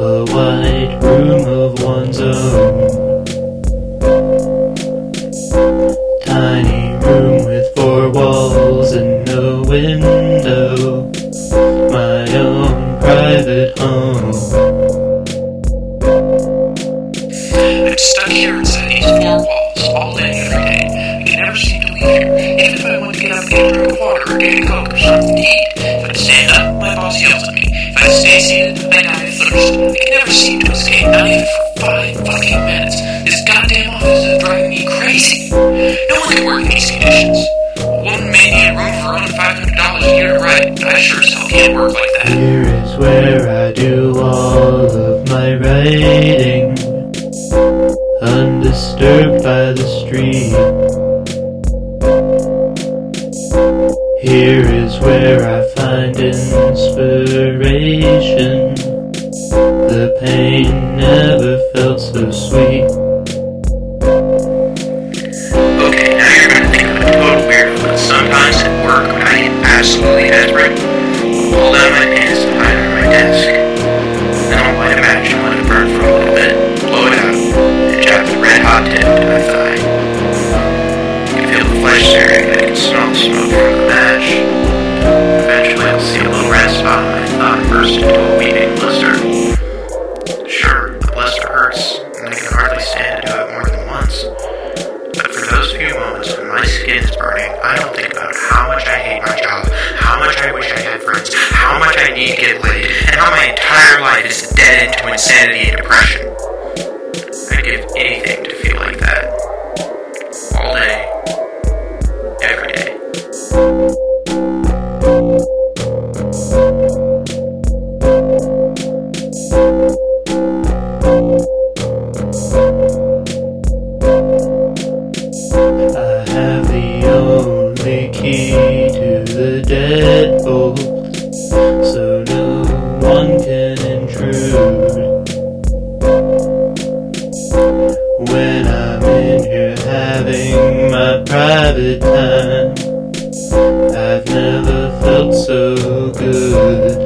a white room of one's own. Tiny room with four walls and no window. My own private home. I'm stuck here inside these four walls all day every day. I can never seem to leave here. Even if I want to get up and get a drink of water or get a Coke or something to eat. If I stand up, my boss yells at me. If I stay seated, I die of thirst. I can never seem to escape, not even for 5 fucking minutes. This goddamn office is driving me crazy. No one can work in these conditions. One may need a room for under $500 a year to rent. I sure as hell can't work like that. Here is where I do all of my writing, undisturbed by the street. Here is where I find inspiration. The pain never felt so sweet. Okay, now you're gonna think I'm a total weirdo, but sometimes at work when I get absolutely desperate, I'll pull down my pants and hide under my desk. Then I'll light a match and let it burn for a little bit, blow it out, and jab the red hot tip to my thigh. I can feel the flesh searing, and I can smell the smoke from the match. Eventually I'll see a little red spot on my thigh burst into a weeping blister. Sure, the blister hurts, and I can hardly stand to do it more than once. But for those few moments when my skin is burning, I don't think about how much I hate my job, how much I wish I had friends, how much I need to get laid, and how my entire life is a dead end to insanity and depression. I'd give anything to feel like that. All day. Every day. I have the only key to the deadbolt, so no one can intrude. When I'm in here having my private time, I've never felt so good.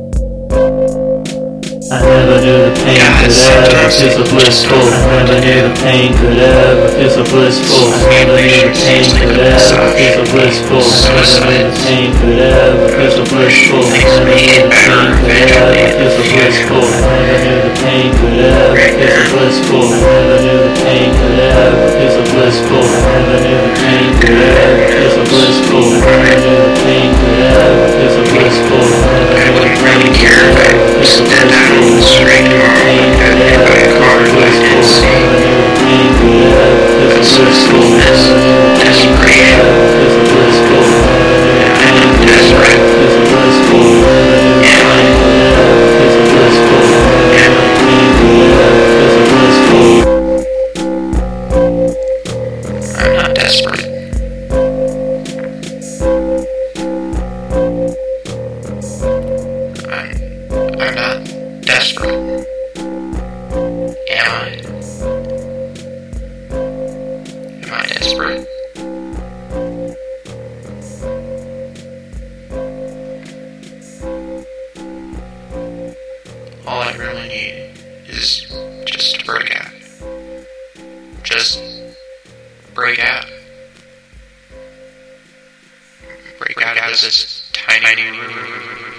I never knew the pain could ever feel so blissful. I never knew the pain could ever feel so blissful. I never knew the pain could ever feel so blissful. I never knew the pain could ever feel so blissful. I never knew the pain could ever feel so blissful. I never knew the pain could ever feel so blissful. I never knew the pain could ever feel so blissful. I never knew the pain could ever feel so blissful. I never knew the pain could ever feel so blissful. I wouldn't really care if I stepped out on the street tomorrow and got hit by a car that I didn't see. Blissfulness, desperation, I'm desperate. I'm not desperate. I'm not desperate. Am I? Am I desperate? All I really need is just to break out. Just break out. Break out of this tiny room.